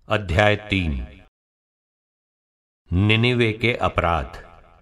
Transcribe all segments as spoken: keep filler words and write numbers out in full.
अध्याय तीन। निनिवे के अपराध।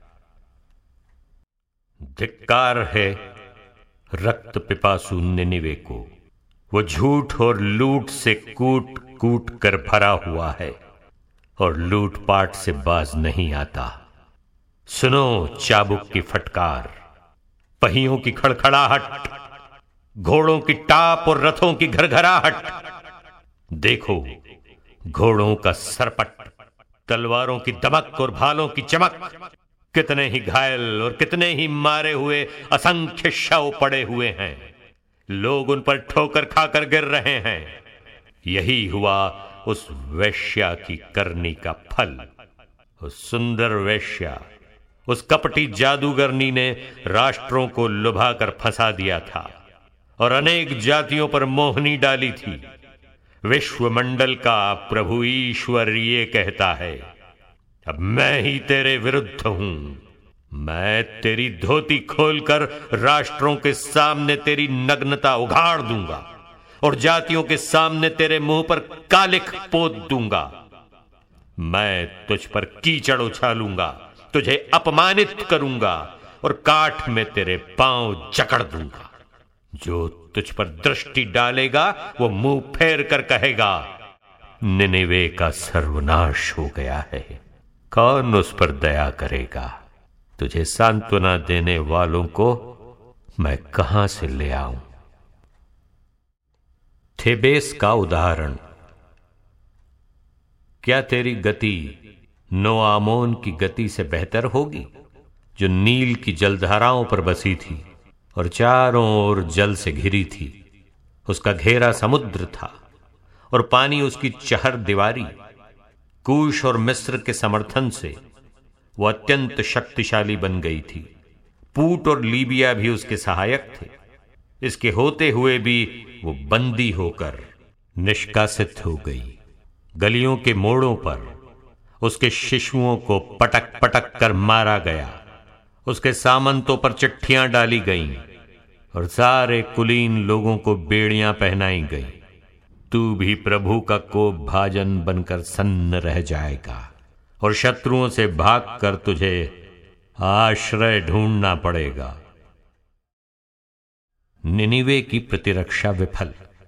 धिक्कार है रक्त पिपासु निनिवे को। वो झूठ और लूट से कूट कूट कर भरा हुआ है और लूटपाट से बाज नहीं आता। सुनो चाबुक की फटकार, पहियों की खड़खड़ाहट, घोड़ों की टाप और रथों की घरघराहट। देखो घोड़ों का सरपट, तलवारों की दमक और भालों की चमक। कितने ही घायल और कितने ही मारे हुए असंख्य शव पड़े हुए हैं। लोग उन पर ठोकर खाकर गिर रहे हैं। यही हुआ उस वेश्या की करनी का फल। उस सुंदर वेश्या, उस कपटी जादूगरनी ने राष्ट्रों को लुभाकर फंसा दिया था और अनेक जातियों पर मोहनी डाली थी। विश्वमंडल का प्रभु ईश्वर ये कहता है, अब मैं ही तेरे विरुद्ध हूं। मैं तेरी धोती खोलकर राष्ट्रों के सामने तेरी नग्नता उघाड़ दूंगा और जातियों के सामने तेरे मुंह पर कालिख पोत दूंगा। मैं तुझ पर कीचड़ उछालूंगा, तुझे अपमानित करूंगा और काठ में तेरे पांव जकड़ दूंगा। जो तुझ पर दृष्टि डालेगा वो मुंह फेर कर कहेगा, निनिवे का सर्वनाश हो गया है। कौन उस पर दया करेगा? तुझे सांत्वना देने वालों को मैं कहां से ले आऊं? थेबेस का उदाहरण। क्या तेरी गति नोआमोन की गति से बेहतर होगी, जो नील की जलधाराओं पर बसी थी और चारों ओर जल से घिरी थी? उसका घेरा समुद्र था और पानी उसकी चहर दीवारी। कूश और मिस्र के समर्थन से वो अत्यंत शक्तिशाली बन गई थी। पूट और लीबिया भी उसके सहायक थे। इसके होते हुए भी वो बंदी होकर निष्कासित हो गई। गलियों के मोड़ों पर उसके शिशुओं को पटक पटक कर मारा गया। उसके सामंतों पर चिट्ठियां डाली गईं और सारे कुलीन लोगों को बेड़ियां पहनाई गईं। तू भी प्रभु का कोप भाजन बनकर सन्न रह जाएगा और शत्रुओं से भागकर तुझे आश्रय ढूंढना पड़ेगा। निनिवे की प्रतिरक्षा विफल।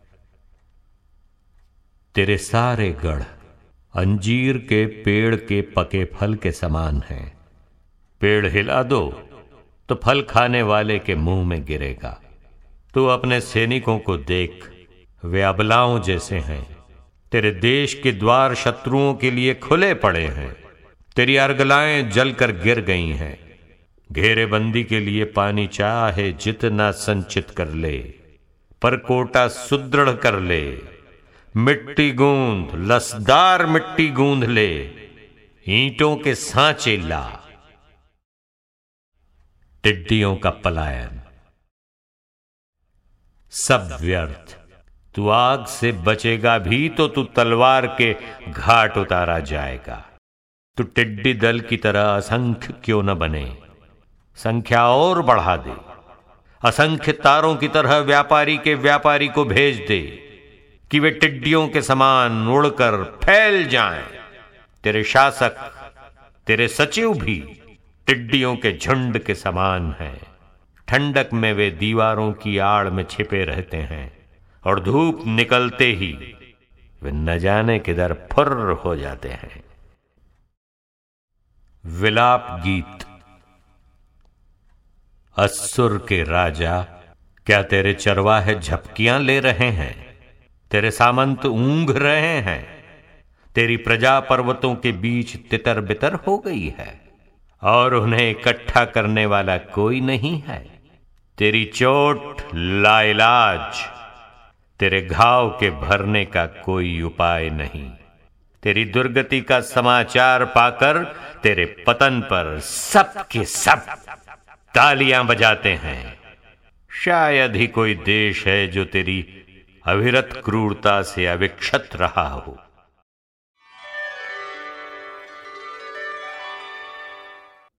तेरे सारे गढ़ अंजीर के पेड़ के पके फल के समान हैं। पेड़ हिला दो तो फल खाने वाले के मुंह में गिरेगा। तू अपने सैनिकों को देख, वे अबलाओं जैसे हैं। तेरे देश के द्वार शत्रुओं के लिए खुले पड़े हैं। तेरी अर्गलाएं जलकर गिर गई हैं। घेरेबंदी के लिए पानी चाहे जितना संचित कर ले, पर कोटा सुदृढ़ कर ले। मिट्टी गूंद, लसदार मिट्टी गूंद ले, ईंटों के सांचे ला। टिड्डियों का पलायन। सब व्यर्थ। तू आग से बचेगा भी तो तू तलवार के घाट उतारा जाएगा। तू टिड्डी दल की तरह असंख्य क्यों न बने, संख्या और बढ़ा दे। असंख्य तारों की तरह व्यापारी के व्यापारी को भेज दे कि वे टिड्डियों के समान उड़कर फैल जाएं। तेरे शासक, तेरे सचिव भी टिड्डियों के झुंड के समान हैं। ठंडक में वे दीवारों की आड़ में छिपे रहते हैं और धूप निकलते ही वे न जाने किधर फुर्र हो जाते हैं। विलाप गीत। अस्सुर के राजा, क्या तेरे चरवाहे झपकियां ले रहे हैं? तेरे सामंत ऊंघ रहे हैं? तेरी प्रजा पर्वतों के बीच तितर बितर हो गई है और उन्हें इकट्ठा करने वाला कोई नहीं है। तेरी चोट लाइलाज, तेरे घाव के भरने का कोई उपाय नहीं। तेरी दुर्गति का समाचार पाकर तेरे पतन पर सब के सब तालियां बजाते हैं। शायद ही कोई देश है जो तेरी अविरत क्रूरता से अविक्षत रहा हो।